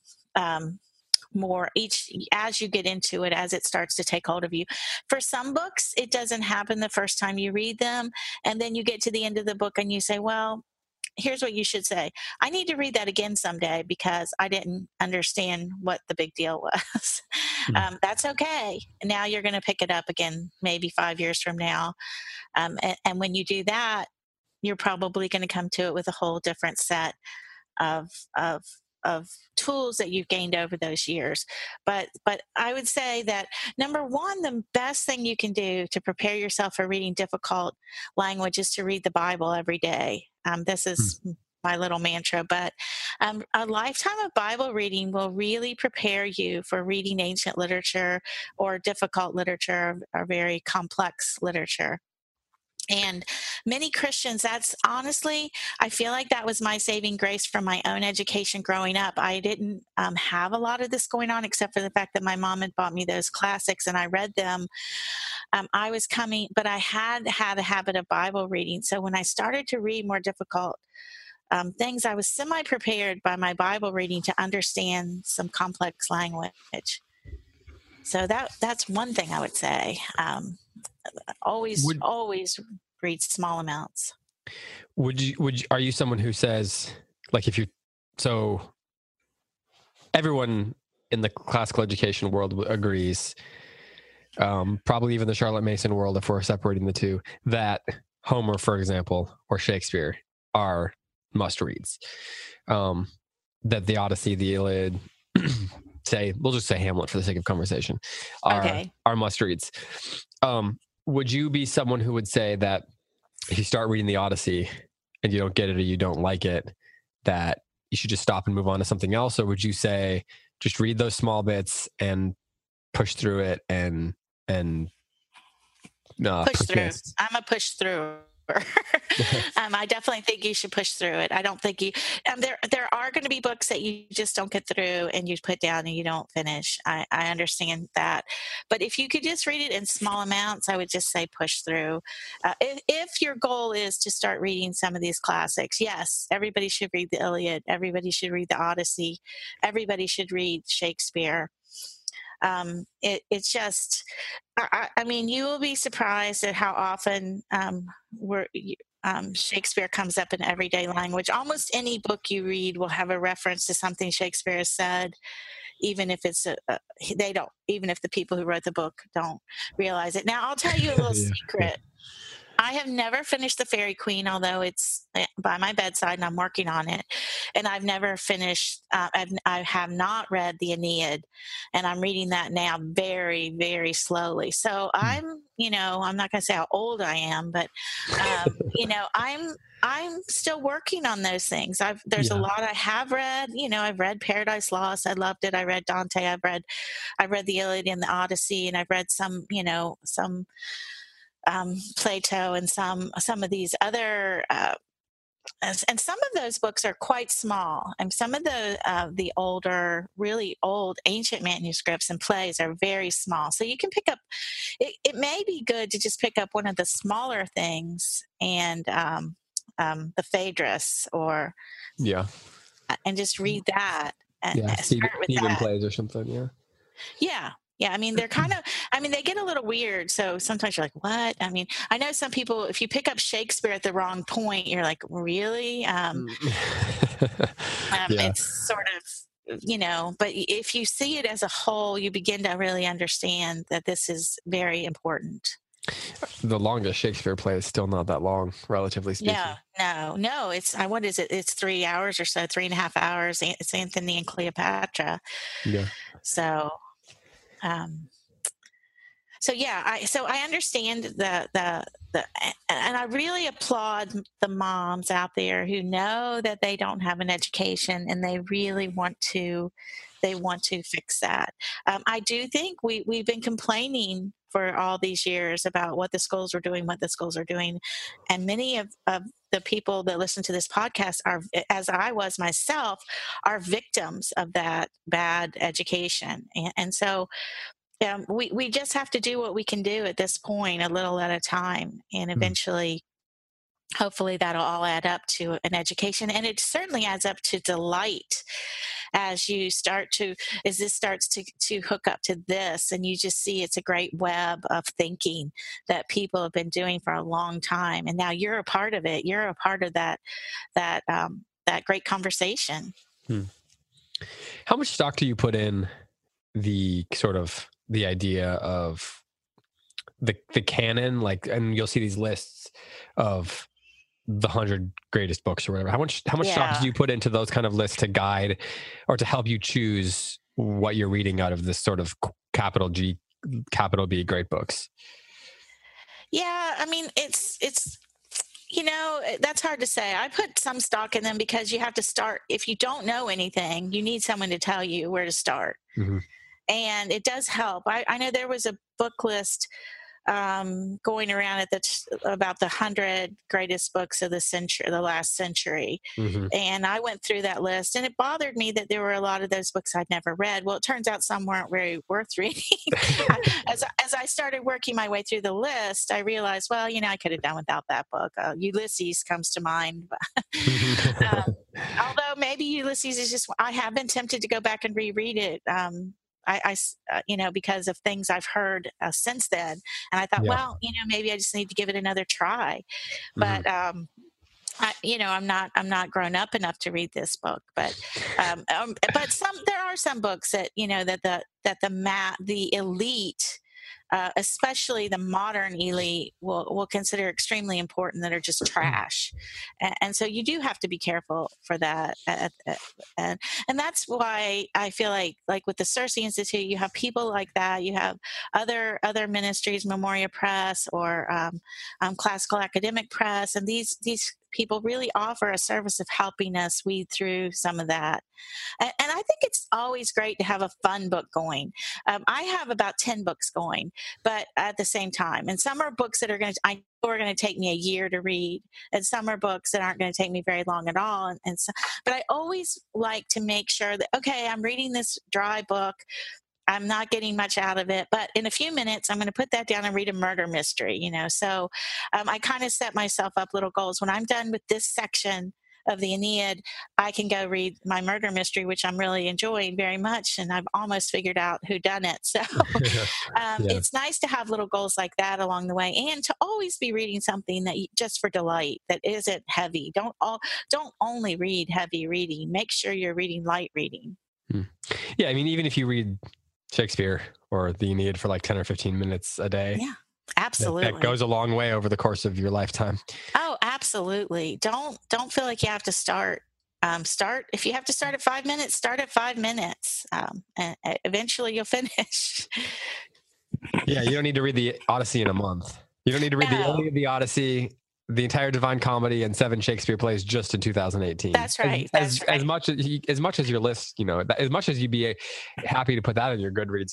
more as you get into it, as it starts to take hold of you. For some books, it doesn't happen the first time you read them. And then you get to the end of the book and you say, well, here's what you should say. I need to read that again someday because I didn't understand what the big deal was. That's okay. Now you're going to pick it up again, maybe 5 years from now. And when you do that, you're probably going to come to it with a whole different set of tools that you've gained over those years. But I would say that number one, the best thing you can do to prepare yourself for reading difficult language is to read the Bible every day. This is my little mantra, but a lifetime of Bible reading will really prepare you for reading ancient literature or difficult literature or very complex literature. And many Christians, that's honestly, I feel like that was my saving grace from my own education growing up. I didn't have a lot of this going on except for the fact that my mom had bought me those classics and I read them. But I had a habit of Bible reading. So when I started to read more difficult things, I was semi-prepared by my Bible reading to understand some complex language. So that's one thing I would say. Always read small amounts. Are you someone who says, like, so everyone in the classical education world agrees, probably even the Charlotte Mason world, if we're separating the two, that Homer, for example, or Shakespeare are must reads. That the Odyssey, the Iliad, we'll just say Hamlet for the sake of conversation, are must reads. would you be someone who would say that if you start reading the Odyssey and you don't get it or you don't like it, that you should just stop and move on to something else? Or would you say just read those small bits and push through it and push through? persist? I'm a push through. I definitely think you should push through it. I don't think you. There are going to be books that you just don't get through and you put down and you don't finish. I understand that, but if you could just read it in small amounts, I would just say push through. If your goal is to start reading some of these classics, yes, everybody should read the Iliad. Everybody should read the Odyssey. Everybody should read Shakespeare. It's just, I mean, you will be surprised at how often Shakespeare comes up in everyday language. Almost any book you read will have a reference to something Shakespeare has said, even if it's even if the people who wrote the book don't realize it. Now, I'll tell you a little secret. I have never finished The Fairy Queen, although it's by my bedside and I'm working on it. And I've never finished, I have not read the Aeneid, and I'm reading that now very, very slowly. So I'm not going to say how old I am, but, I'm still working on those things. There's a lot I have read. I've read Paradise Lost. I loved it. I read Dante. I read the Iliad and the Odyssey, and I've read some Plato and some of these other, and some of those books are quite small. And some of the older, really old ancient manuscripts and plays are very small. So you can pick up. It may be good to just pick up one of the smaller things and the Phaedrus and just read that. And start with Stephen that. Plays or something. Yeah. Yeah, I mean, they're they get a little weird. So sometimes you're like, what? I mean, I know some people, if you pick up Shakespeare at the wrong point, you're like, really? It's sort of, but if you see it as a whole, you begin to really understand that this is very important. The longest Shakespeare play is still not that long, relatively speaking. No. It's what is it? It's 3 hours or so, 3.5 hours. It's Antony and Cleopatra. Yeah. So I understand the and I really applaud the moms out there who know that they don't have an education and they really want to fix that. I do think we've been complaining for all these years about what the schools are doing, and many of the people that listen to this podcast are, as I was myself, are victims of that bad education, and so. We just have to do what we can do at this point, a little at a time, and eventually, hopefully, that'll all add up to an education, and it certainly adds up to delight as this starts to hook up to this, and you just see it's a great web of thinking that people have been doing for a long time, and now you're a part of it. You're a part of that great conversation. How much stock do you put in the sort of the idea of the canon, and you'll see these lists of the 100 greatest books or whatever? How much stock do you put into those kind of lists to guide or to help you choose what you're reading out of this sort of capital G, capital B great books? Yeah, I mean, it's that's hard to say. I put some stock in them because you have to start. If you don't know anything, you need someone to tell you where to start. Mm-hmm. And it does help. I know there was a book list going around about the 100 greatest books of the last century. Mm-hmm. And I went through that list, and it bothered me that there were a lot of those books I'd never read. Well, it turns out some weren't very worth reading. As I started working my way through the list, I realized, well, I could have done without that book. Ulysses comes to mind. Although maybe Ulysses is just, I have been tempted to go back and reread it. Because of things I've heard since then. And I thought, well, maybe I just need to give it another try. But, I'm not grown up enough to read this book, but there are some books that, that the elite especially the modern elite, will consider extremely important that are just trash. And so you do have to be careful for that. And that's why I feel like with the Circe Institute, you have people like that. You have other ministries, Memoria Press or Classical Academic Press, and these people really offer a service of helping us weed through some of that. And I think it's always great to have a fun book going. I have about 10 books going, but at the same time, and some are books that I know are going to take me a year to read, and some are books that aren't going to take me very long at all. And so, but I always like to make sure that, okay, I'm reading this dry book. I'm not getting much out of it, but in a few minutes, I'm going to put that down and read a murder mystery, So I kind of set myself up little goals. When I'm done with this section of the Aeneid, I can go read my murder mystery, which I'm really enjoying very much, and I've almost figured out who done it. So it's nice to have little goals like that along the way, and to always be reading something that just for delight, that isn't heavy. Don't only read heavy reading. Make sure you're reading light reading. Yeah, I mean, even if you read Shakespeare or the Aeneid for like 10 or 15 minutes a day. Yeah, absolutely. That goes a long way over the course of your lifetime. Oh, absolutely. Don't feel like you have to start. If you have to start at 5 minutes, start at 5 minutes. And eventually you'll finish. Yeah, you don't need to read the Odyssey in a month. You don't need to read the Iliad, the Odyssey, the entire Divine Comedy, and 7 Shakespeare plays just in 2018. That's right. As much as your list, as much as you'd be happy to put that in your Goodreads.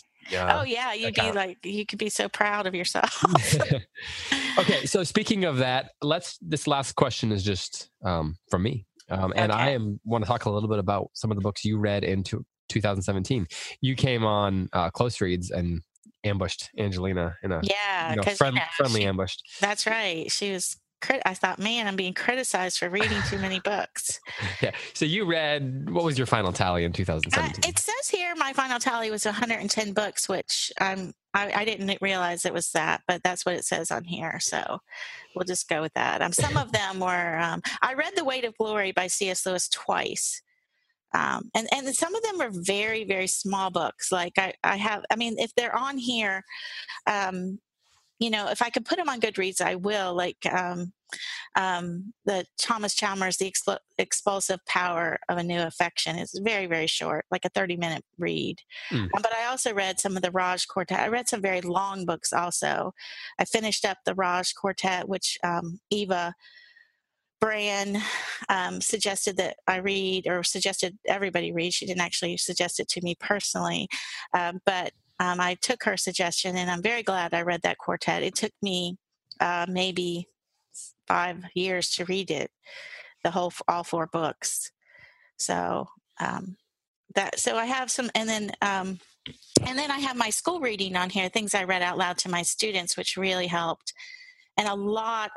You could be so proud of yourself. Okay, so speaking of that, this last question is just from me, and I want to talk a little bit about some of the books you read in 2017. You came on Close Reads and ambushed Angelina in a friendly ambush. That's right. She was. I thought, man, I'm being criticized for reading too many books. Yeah. So you read, what was your final tally in 2017? It says here my final tally was 110 books, which I didn't realize it was that, but that's what it says on here. So we'll just go with that. Some of them were, I read The Weight of Glory by C.S. Lewis twice. And some of them are very, very small books. Like if they're on here, if I could put them on Goodreads, I will. Like the Thomas Chalmers, The Expulsive Power of a New Affection is very, very short, like a 30-minute read. But I also read some of the Raj Quartet. I read some very long books also. I finished up the Raj Quartet, which Eva Brand suggested that I read, or suggested everybody read. She didn't actually suggest it to me personally, but I took her suggestion, and I'm very glad I read that quartet. It took me maybe 5 years to read it, all 4 books. So so I have some, and then I have my school reading on here, things I read out loud to my students, which really helped, and a lot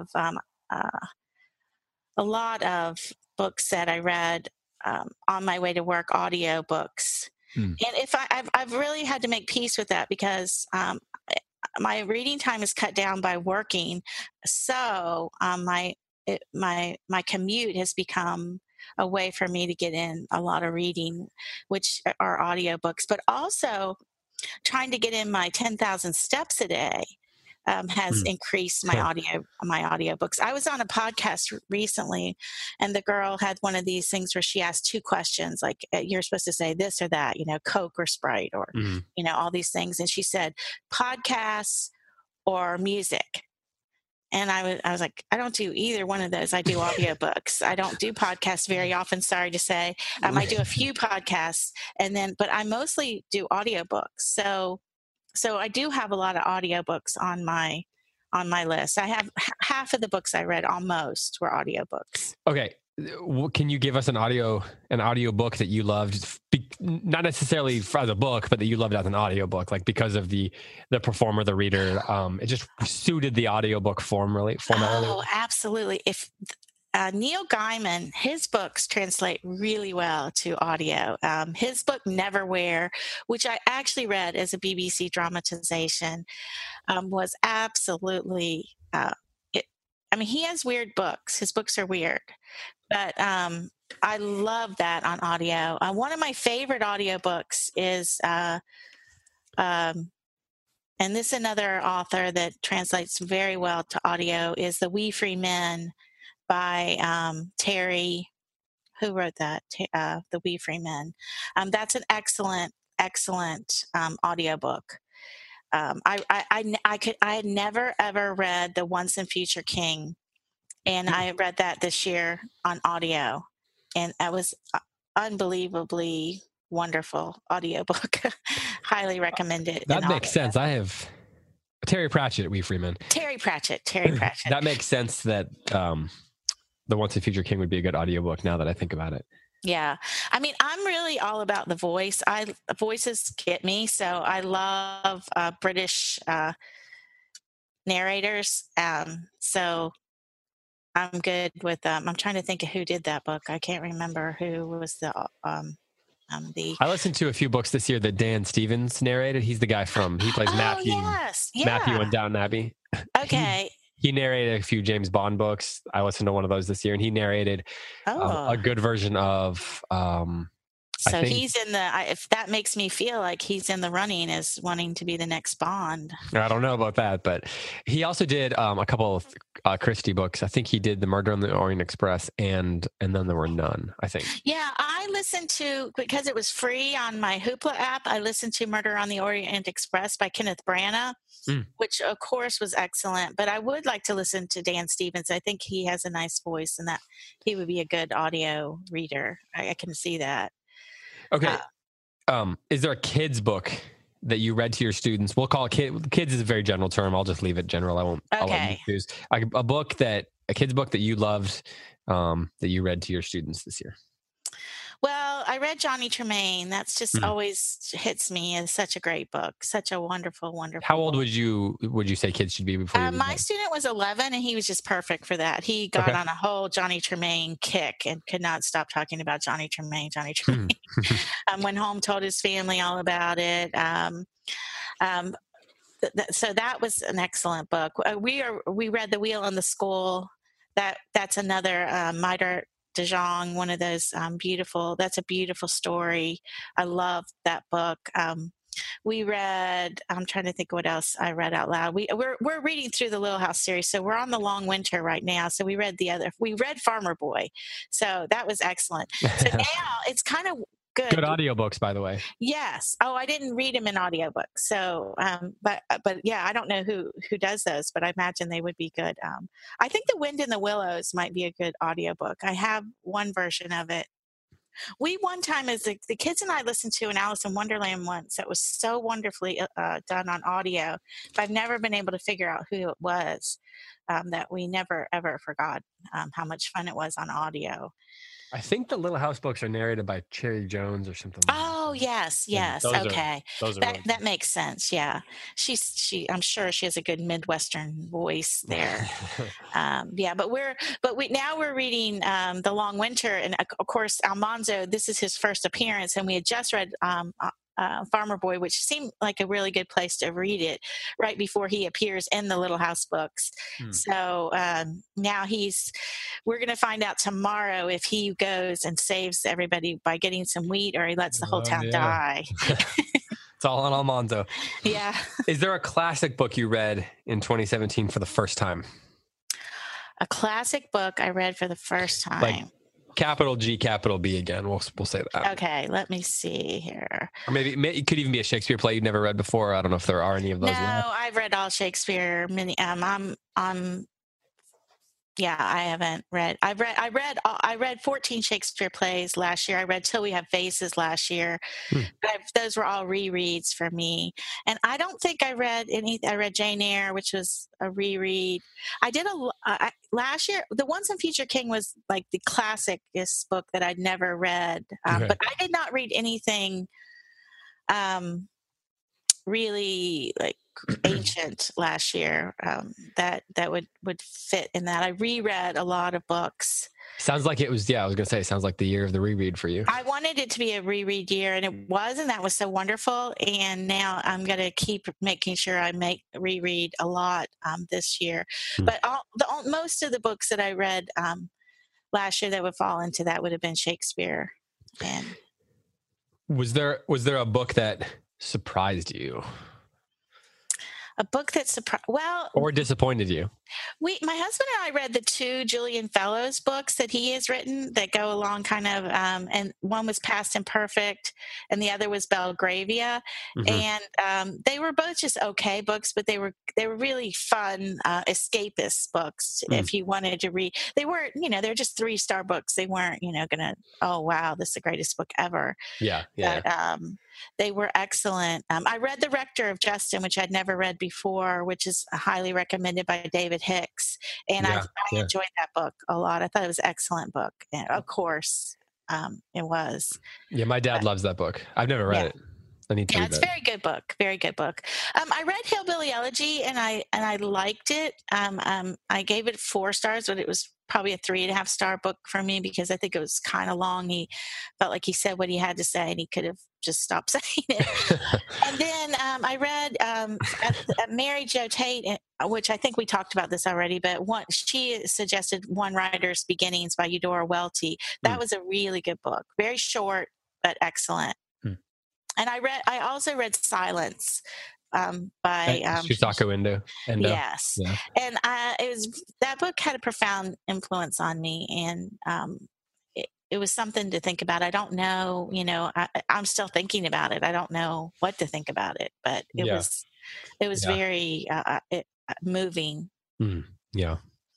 of books that I read on my way to work, audio books. And if I've really had to make peace with that, because my reading time is cut down by working. So my commute has become a way for me to get in a lot of reading, which are audiobooks, but also trying to get in my 10,000 steps a day has increased my audiobooks. I was on a podcast recently, and the girl had one of these things where she asked 2 questions, like you're supposed to say this or that, Coke or Sprite, or all these things, and she said podcasts or music. And I was like, I don't do either one of those. I do audiobooks. I don't do podcasts very often, sorry to say. I do a few podcasts, but I mostly do audiobooks. So I do have a lot of audiobooks on my list. I have half of the books I read almost were audiobooks. Okay. Can you give us an audio book that you loved, not necessarily as a book, but that you loved as an audiobook, like because of the performer, the reader, it just suited the audiobook format? Oh, absolutely. If Neil Gaiman, his books translate really well to audio. His book Neverwhere, which I actually read as a BBC dramatization, was absolutely he has weird books. His books are weird, but I love that on audio. One of my favorite audiobooks is and this another author that translates very well to audio is The We Free Men by Terry. Who wrote that? The We Free Men. That's an excellent audiobook. I had never ever read The Once and Future King, and I read that this year on audio, and that was unbelievably wonderful audiobook. Highly recommend it. That makes sense. I have Terry Pratchett, We Free Men. Terry Pratchett. That makes sense that The Once and Future King would be a good audiobook now that I think about it. Yeah. I mean, I'm really all about the voice. Voices get me. So I love British narrators. So I'm good with I'm trying to think of who did that book. I can't remember who was the I listened to a few books this year that Dan Stevens narrated. He's the guy he plays Matthew. Yes. Yeah. Matthew in Downton Abbey. Okay. He narrated a few James Bond books. I listened to one of those this year, and he narrated a good version of. So he's in if that makes me feel like he's in the running as wanting to be the next Bond. I don't know about that, but he also did a couple of Christie books. I think he did The Murder on the Orient Express and Then There Were None, I think. Yeah, I listened to, because it was free on my Hoopla app, I listened to Murder on the Orient Express by Kenneth Branagh, which of course was excellent. But I would like to listen to Dan Stevens. I think he has a nice voice and that he would be a good audio reader. I can see that. Okay. Is there a kid's book that you read to your students? We'll call it kids is a very general term. I'll just leave it general. I'll let you choose. A kid's book that you loved, that you read to your students this year. Well, I read Johnny Tremain. That's just always hits me as such a great book. Such a wonderful, wonderful How old book. would you say kids should be before you my student was 11, and he was just perfect for that. He got on a whole Johnny Tremain kick and could not stop talking about Johnny Tremain. Went home, told his family all about it. So that was an excellent book. We read The Wheel in the School. That's another Maida de Jong, one of those that's a beautiful story. I love that book. We read, I'm trying to think what else I read out loud. We're reading through the Little House series, so we're on the long winter right now. So we read Farmer Boy. So that was excellent. So now it's kind of good. Good audiobooks, by the way. Yes. Oh, I didn't read them in audiobooks. So, but yeah, I don't know who does those, but I imagine they would be good. I think The Wind in the Willows might be a good audiobook. I have one version of it. We one time, as the kids and I, listened to an Alice in Wonderland once that was so wonderfully done on audio, but I've never been able to figure out who it was, that we never, ever forgot how much fun it was on audio. I think the Little House books are narrated by Cherry Jones or something. Oh, yes. Okay. That makes sense. Yeah. I'm sure she has a good Midwestern voice there. Yeah, but we're reading The Long Winter, and of course Almanzo, this is his first appearance, and we had just read Farmer Boy, which seemed like a really good place to read it right before he appears in the Little House books. So now we're going to find out tomorrow if he goes and saves everybody by getting some wheat, or he lets the whole town die. It's all on Almanzo. Yeah. Is there a classic book you read in 2017 for the first time? A classic book I read for the first time. Like capital G, capital B again. We'll say that. Okay, let me see here. Or maybe it could even be a Shakespeare play you've never read before. I don't know if there are any of those. No, I've read all Shakespeare. I haven't read. I read 14 Shakespeare plays last year. I read Till We Have Faces last year. But those were all rereads for me. And I don't think I read any. I read Jane Eyre, which was a reread. I did last year. The Once and Future King was like the classicest book that I'd never read. But I did not read anything really like ancient last year that would fit in that. I reread a lot of books. Sounds like it was, I was going to say, it sounds like the year of the reread for you. I wanted it to be a reread year, and it was, and that was so wonderful. And now I'm going to keep making sure I reread a lot this year. But most of the books that I read last year that would fall into that would have been Shakespeare. And was there a book that surprised you? A book that surprised, well, or disappointed you? my husband and I read the 2 Julian Fellows books that he has written that go along kind of, and one was Past Imperfect and the other was Belgravia. Mm-hmm. And they were both just okay books, but they were really fun, escapist books. If you wanted to read, they weren't, they're just 3-star books. They weren't, gonna, oh wow, this is the greatest book ever. Yeah. But, they were excellent. I read The Rector of Justin, which I'd never read before, which is highly recommended by David Hicks. And I enjoyed that book a lot. I thought it was an excellent book. And of course, it was. Yeah, my dad loves that book. I've never read it. I need to read it's a very good book. Very good book. I read Hillbilly Elegy and I liked it. I gave it 4 stars, but it was probably a 3.5-star book for me because I think it was kind of long. He felt like he said what he had to say and he could have just stopped saying it. And then I read Mary Jo Tate, which I think we talked about this already, but she suggested One Writer's Beginnings by Eudora Welty. That was a really good book. Very short, but excellent. And I also read Silence by Shusaku Endo. Yes. Yeah. And that book had a profound influence on me, and it was something to think about. I don't know, I'm still thinking about it. I don't know what to think about it, but it was very moving. Yeah.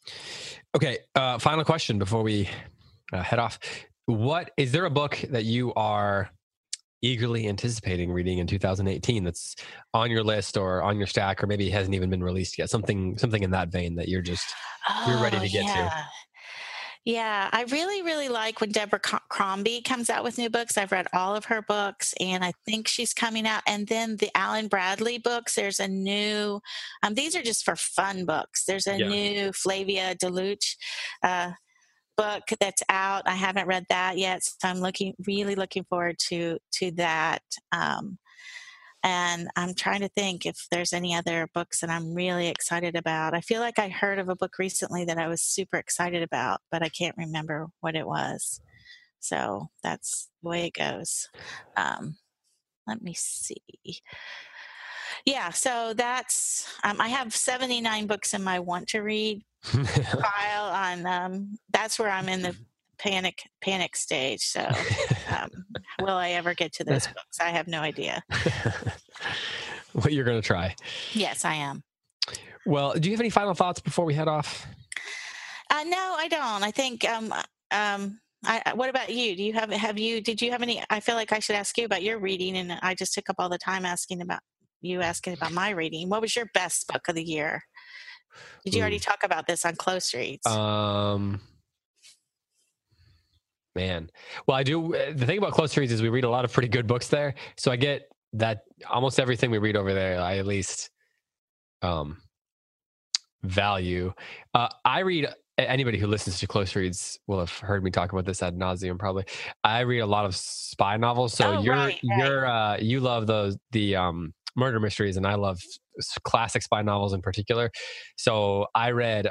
Okay. Final question before we head off. Is there a book that you are eagerly anticipating reading in 2018 that's on your list or on your stack, or maybe hasn't even been released yet? Something in that vein that you're ready to get to. Yeah, I really, really like when Deborah Crombie comes out with new books. I've read all of her books, and I think she's coming out. And then the Alan Bradley books, there's a new, these are just for fun books. There's a new Flavia DeLuce book that's out. I haven't read that yet, so I'm really looking forward to that. And I'm trying to think if there's any other books that I'm really excited about. I feel like I heard of a book recently that I was super excited about, but I can't remember what it was. So that's the way it goes. Let me see. Yeah, so that's, I have 79 books in my want to read file on, that's where I'm in the panic stage. So will I ever get to those books? I have no idea. Well, you're going to try. Yes, I am. Well, do you have any final thoughts before we head off? No, I don't. I think, what about you? Did you have any, I feel like I should ask you about your reading, and I just took up all the time asking about my reading. What was your best book of the year? Did you already talk about this on Close Reads? Man. Well, I do. The thing about Close Reads is we read a lot of pretty good books there. So I get that almost everything we read over there, I at least value. I read, anybody who listens to Close Reads will have heard me talk about this ad nauseum probably. I read a lot of spy novels. So you love the murder mysteries, and I love classic spy novels in particular. So I read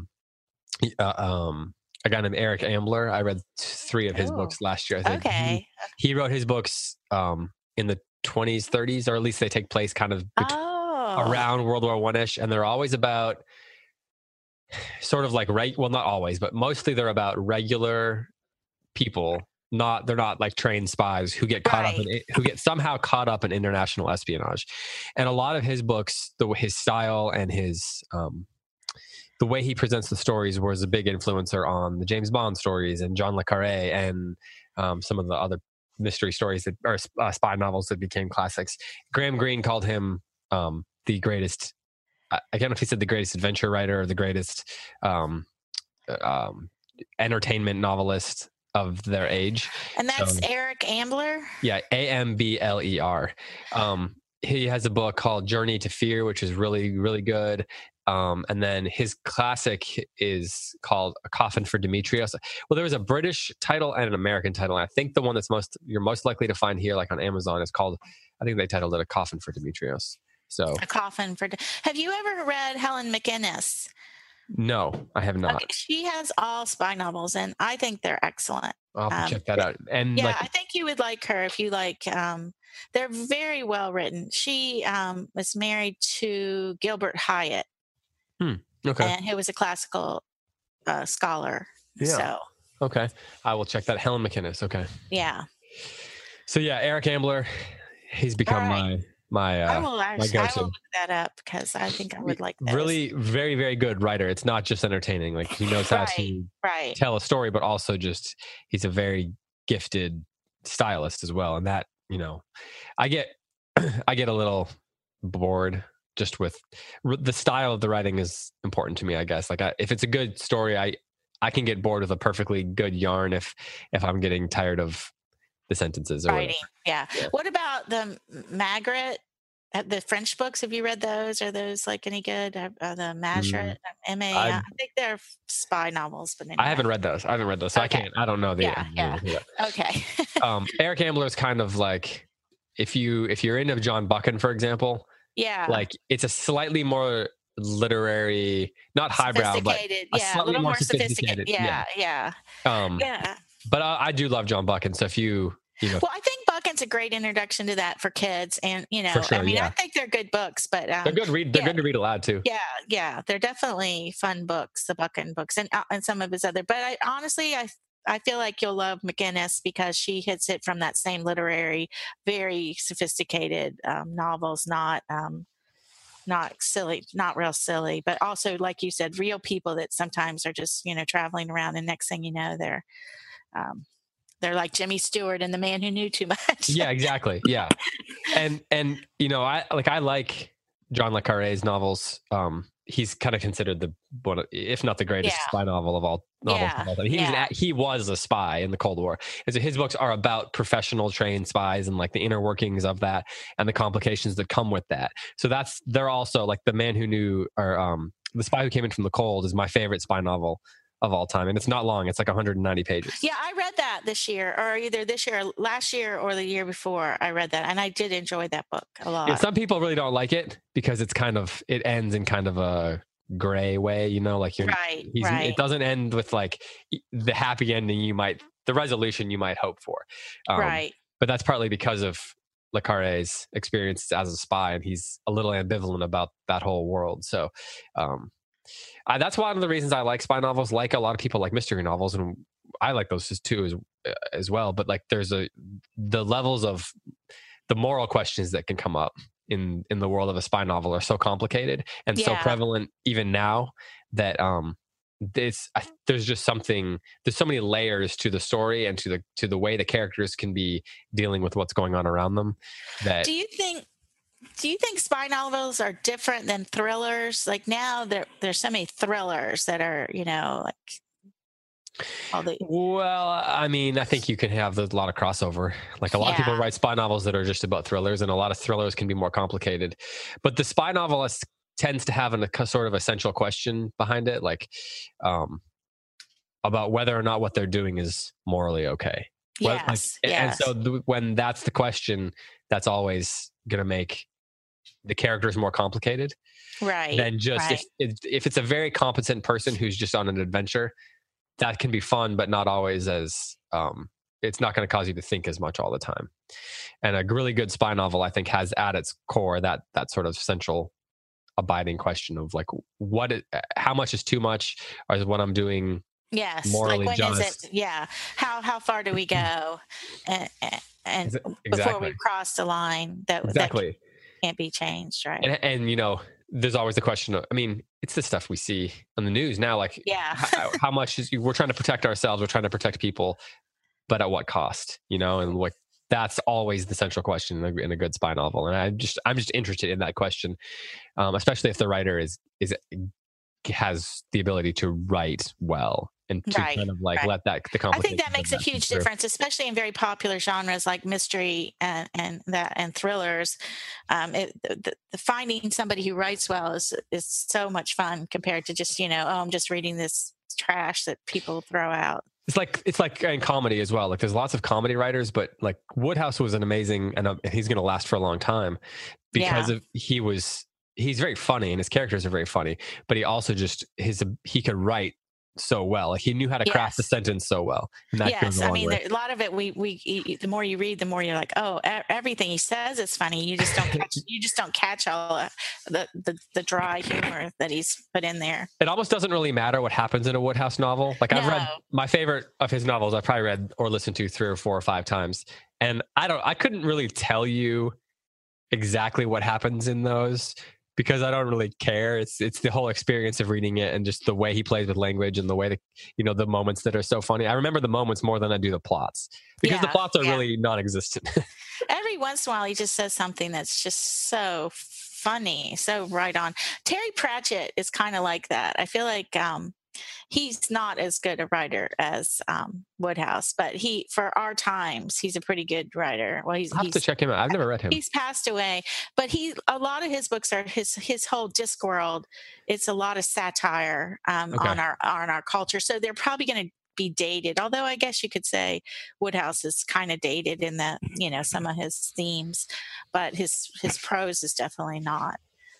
a guy named Eric Ambler. I read 3 of his books last year, I think. Okay. He wrote his books in the 20s, 30s, or at least they take place kind of around World War I-ish, and they're always about sort of like, well, not always, but mostly they're about regular people. They're not like trained spies who get somehow caught up in international espionage. And a lot of his books, his style and his the way he presents the stories was a big influencer on the James Bond stories and John le Carré and some of the other mystery stories that are spy novels that became classics. Graham Greene called him the greatest. I don't know if he said the greatest adventure writer or the greatest entertainment novelist of their age. And that's Eric Ambler? Yeah, Ambler. He has a book called Journey to Fear, which is really, really good. And then his classic is called A Coffin for Demetrios. Well, there was a British title and an American title. And I think the one that's you're most likely to find here, like on Amazon, is called, I think they titled it A Coffin for Demetrios. So A Coffin for. Have you ever read Helen McInnes? No, I have not. Okay, she has all spy novels, and I think they're excellent. I'll have to check that out. And Yeah, like, I think you would like her if you like. They're very well written. She was married to Gilbert Hyatt, okay, and who was a classical scholar. Yeah. So okay, I will check that. Helen McInnes. Okay. yeah. So yeah, Eric Ambler, he's become All my I will my actually, I go-to. will look that up because I think I would like this. Really, very, very good writer. It's not just entertaining. Like he knows how to right. tell a story, but also just he's a very gifted stylist as well. And that, you know, I get I get a little bored just with the style of the writing is important to me, I guess. Like if it's a good story, I can get bored with a perfectly good yarn if I'm getting tired of the sentences or writing. Yeah. What about the Magritte? The French books, have you read those? Are those like any good? The Magritte, I think they're spy novels, but anyway. I haven't read those. So Okay. I don't know the. Yeah. Okay. Eric Ambler is kind of like if you're into John Buchan, for example. Yeah. Like it's a slightly more literary, not highbrow, but a little more sophisticated. Yeah. But I do love John Buchan. So if you know, well, I think Buchan's a great introduction to that for kids, and sure, I think they're good books, but they're good They're good to read aloud too. Yeah, they're definitely fun books, the Buchan books, and some of his other. But I feel like you'll love McInnes because she hits it from that same literary, very sophisticated novels, not silly, not real silly, but also, like you said, real people that sometimes are just traveling around, and next thing you know, they're like Jimmy Stewart and The Man Who Knew Too Much. Yeah, exactly. Yeah, and I like John le Carré's novels. He's kind of considered the one, if not the greatest spy novel of all novels of all time. He was a spy in the Cold War, and so his books are about professional trained spies and like the inner workings of that and the complications that come with that. So they're also like The Man Who Knew, or The Spy Who Came In From the Cold is my favorite spy novel of all time, and it's not long. It's like 190 pages. Yeah, I read that this year, or either this year, or last year, or the year before. I read that, and I did enjoy that book a lot. And some people really don't like it because it ends in kind of a gray way, like right. It doesn't end with like the happy ending the resolution you might hope for. Right. But that's partly because of le Carré's experience as a spy, and he's a little ambivalent about that whole world. So, that's one of the reasons I like spy novels. Like a lot of people like mystery novels, and I like those too as well. But like the levels of the moral questions that can come up in the world of a spy novel are so complicated and so prevalent even now that there's just something. There's so many layers to the story and to the way the characters can be dealing with what's going on around them. That Do you think spy novels are different than thrillers? Like now there's so many thrillers that are, Well, I mean, I think you can have a lot of crossover. Like a lot of people write spy novels that are just about thrillers, and a lot of thrillers can be more complicated. But the spy novelist tends to have a sort of essential question behind it, like about whether or not what they're doing is morally okay. Yes. And so when that's the question, that's always going to make the characters more complicated, right? Than just if it's a very competent person who's just on an adventure, that can be fun, but not always as it's not going to cause you to think as much all the time. And a really good spy novel, I think, has at its core that sort of central abiding question of like how much is too much, or is what I'm doing morally like when just? Is it, how far do we go and before we cross the line that can't be changed, right? And there's always the question of, I mean, it's the stuff we see on the news now, like how much we're trying to protect ourselves, we're trying to protect people, but at what cost, and like that's always the central question in a good spy novel. And I'm just interested in that question, especially if the writer has the ability to write well and to kind of like let the complication. I think that makes a huge difference, especially in very popular genres like mystery and thrillers. The finding somebody who writes well is so much fun compared to just I'm just reading this trash that people throw out. It's like in comedy as well. Like there's lots of comedy writers, but like Woodhouse was an amazing, and he's going to last for a long time because he was he's very funny and his characters are very funny, but he also just he could write so well. Like he knew how to craft the sentence so well. And that goes a long way. A lot of it, the more you read, the more you're like, oh, everything he says is funny. You just don't catch all the dry humor that he's put in there. It almost doesn't really matter what happens in a Wodehouse novel. Like I've read my favorite of his novels. I've probably read or listened to 3 or 4 or 5 times, and I couldn't really tell you exactly what happens in those, because I don't really care. It's the whole experience of reading it and just the way he plays with language and the way that, the moments that are so funny. I remember the moments more than I do the plots, because the plots are really non-existent. Every once in a while, he just says something that's just so funny, so right on. Terry Pratchett is kind of like that. I feel like he's not as good a writer as Wodehouse, but for our times, he's a pretty good writer. Well, I'll have to check him out. I've never read him. He's passed away, but a lot of his books are his whole Discworld. It's a lot of satire on our culture, so they're probably going to be dated. Although I guess you could say Wodehouse is kind of dated in that some of his themes, but his prose is definitely not.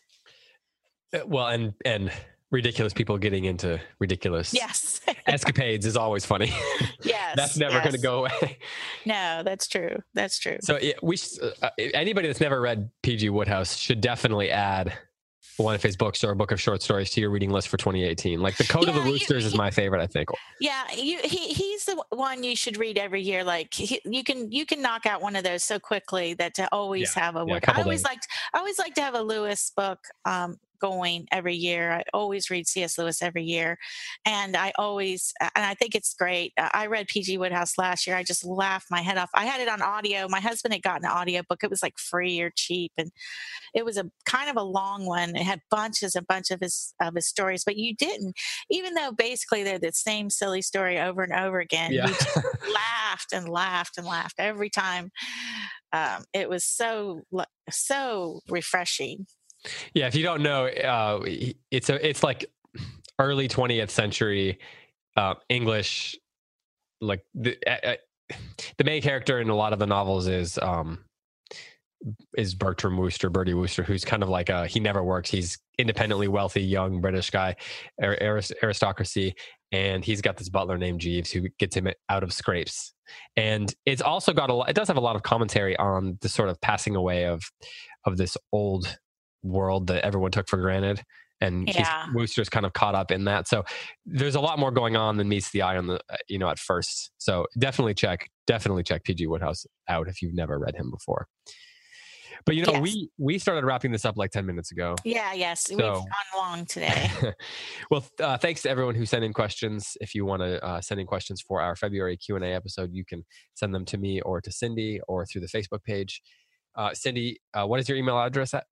Well, and ridiculous people getting into ridiculous escapades is always funny. Yes. That's never going to go away. No, that's true. That's true. So anybody that's never read P.G. Wodehouse should definitely add one of his books or a book of short stories to your reading list for 2018. Like The Code of the Roosters is my favorite, I think. Yeah, he's the one you should read every year. Like you can knock out one of those so quickly that to always have a book. I always like to have a Lewis book going every year. I always read C.S. Lewis every year, and I think it's great. I read P.G. Wodehouse last year. I just laughed my head off. I had it on audio. My husband had gotten an audio book. It was like free or cheap, and it was a kind of a long one. It had a bunch of his stories, but you didn't, even though basically they're the same silly story over and over again. You just laughed and laughed and laughed every time. It was so refreshing. Yeah, if you don't know, it's like early 20th century English. Like the main character in a lot of the novels is Bertram Wooster, Bertie Wooster, who's kind of like he never works. He's independently wealthy, young British guy, aristocracy, and he's got this butler named Jeeves who gets him out of scrapes. And it's also it does have a lot of commentary on the sort of passing away of this old world that everyone took for granted, and Wooster's kind of caught up in that. So there's a lot more going on than meets the eye on the at first. So definitely check P.G. Wodehouse out if you've never read him before. But we started wrapping this up like 10 minutes ago. Yes, we've gone long today. Well, thanks to everyone who sent in questions. If you want to send in questions for our February Q&A episode, you can send them to me or to Cindy or through the Facebook page. Cindy, what is your email address at?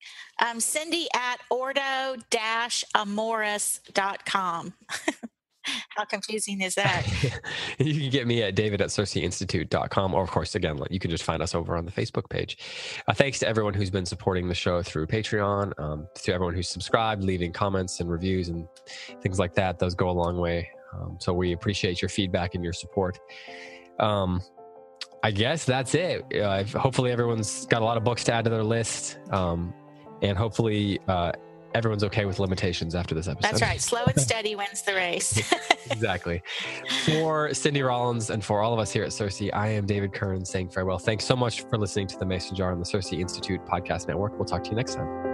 Cindy@ordo-amoris.com. How confusing is that? You can get me at david@cerseiinstitute.com, or of course, again, you can just find us over on the Facebook page. Thanks to everyone who's been supporting the show through Patreon, to everyone who's subscribed, leaving comments and reviews and things like that. Those go a long way. So we appreciate your feedback and your support. I guess that's it. Hopefully everyone's got a lot of books to add to their list. And hopefully everyone's okay with limitations after this episode. That's right. Slow and steady wins the race. Exactly. For Cindy Rollins and for all of us here at Cersei, I am David Kern saying farewell. Thanks so much for listening to The Mason Jar on the Cersei Institute Podcast Network. We'll talk to you next time.